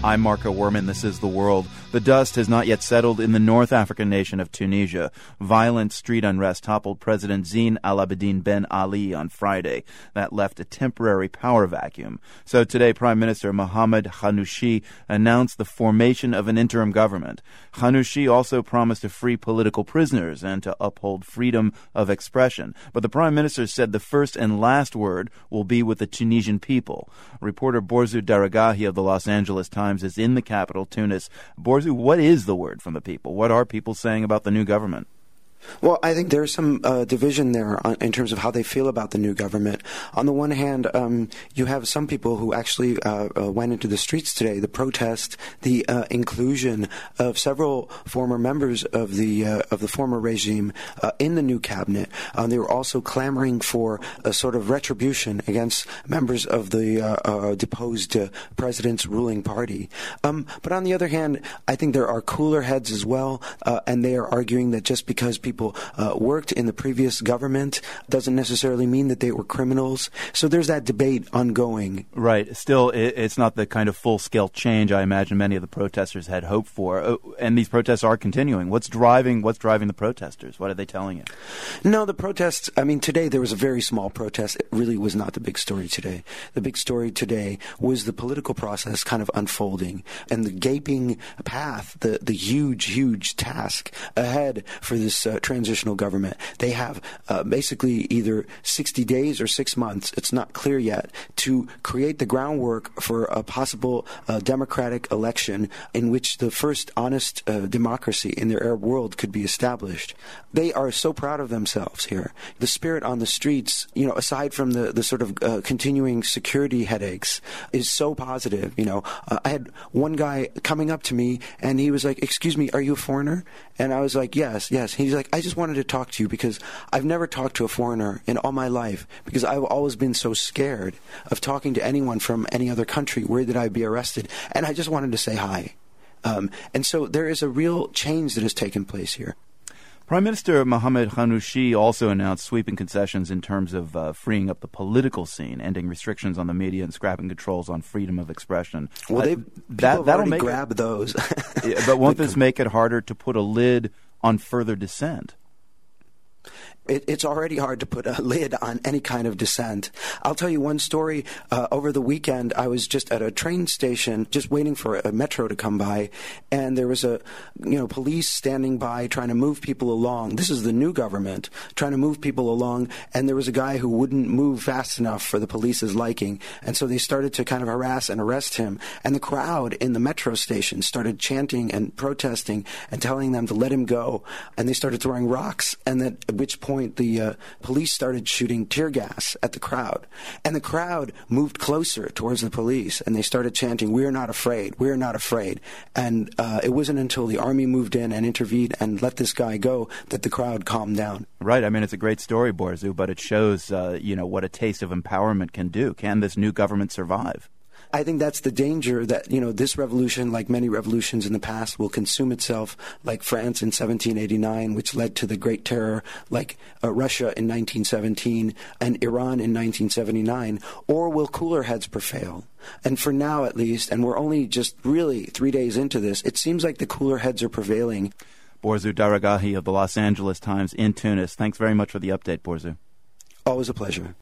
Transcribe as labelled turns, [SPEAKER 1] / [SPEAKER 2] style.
[SPEAKER 1] I'm Marco Werman. This is The World. The dust has not yet settled in the North African nation of Tunisia. Violent street unrest toppled President Zine Al Abidine Ben Ali on Friday. That left a temporary power vacuum. So today, Prime Minister Mohamed Ghannouchi announced the formation of an interim government. Ghannouchi also promised to free political prisoners and to uphold freedom of expression. But the Prime Minister said the first and last word will be with the Tunisian people. Reporter Borzou Daragahi of the Los Angeles Times is in the capital, Tunis. Borzou, what is the word from the people? What are people saying about the new government?
[SPEAKER 2] Well, I think there's some division there in terms of how they feel about the new government. On the one hand, you have some people who actually went into the streets today. The protest, the inclusion of several former members of the former regime in the new cabinet. They were also clamoring for a sort of retribution against members of the deposed president's ruling party. But on the other hand, I think there are cooler heads as well, and they are arguing that just because people worked in the previous government doesn't necessarily mean that they were criminals. So there's that debate ongoing.
[SPEAKER 1] Right. Still, it's not the kind of full-scale change I imagine many of the protesters had hoped for. And these protests are continuing. What's driving the protesters? What are they telling you?
[SPEAKER 2] No, the protests, today there was a very small protest. It really was not the big story today. The big story today was the political process kind of unfolding and the gaping path, the huge task ahead for this transitional government. They have basically either 60 days or 6 months, it's not clear yet, to create the groundwork for a possible democratic election in which the first honest democracy in their Arab world could be established. They are so proud of themselves here. The spirit on the streets, aside from the sort of continuing security headaches, is so positive. I had one guy coming up to me and he was like, "Excuse me, are you a foreigner?" And I was like, yes. He's like, "I just wanted to talk to you because I've never talked to a foreigner in all my life because I've always been so scared of talking to anyone from any other country, worried that I'd be arrested. And I just wanted to say hi." And so there is a real change that has taken place here.
[SPEAKER 1] Prime Minister Mohamed Ghannouchi also announced sweeping concessions in terms of freeing up the political scene, ending restrictions on the media and scrapping controls on freedom of expression.
[SPEAKER 2] Well, people already grabbed those.
[SPEAKER 1] But won't this make it harder to put a lid on further dissent?
[SPEAKER 2] It's already hard to put a lid on any kind of dissent. I'll tell you one story. Over the weekend, I was just at a train station, just waiting for a metro to come by, and there was police standing by trying to move people along. This is the new government trying to move people along, and there was a guy who wouldn't move fast enough for the police's liking, and so they started to kind of harass and arrest him. And the crowd in the metro station started chanting and protesting and telling them to let him go, and they started throwing rocks, and at which point the police started shooting tear gas at the crowd. And the crowd moved closer towards the police, and they started chanting, "We're not afraid, we're not afraid." And it wasn't until the army moved in and intervened and let this guy go that the crowd calmed down.
[SPEAKER 1] Right. It's a great story, Borzou, but it shows, what a taste of empowerment can do. Can this new government survive?
[SPEAKER 2] I think that's the danger that, this revolution, like many revolutions in the past, will consume itself like France in 1789, which led to the Great Terror, like Russia in 1917 and Iran in 1979, or will cooler heads prevail? And for now, at least, and we're only just really 3 days into this, it seems like the cooler heads are prevailing.
[SPEAKER 1] Borzou Daragahi of the Los Angeles Times in Tunis. Thanks very much for the update, Borzou.
[SPEAKER 2] Always a pleasure.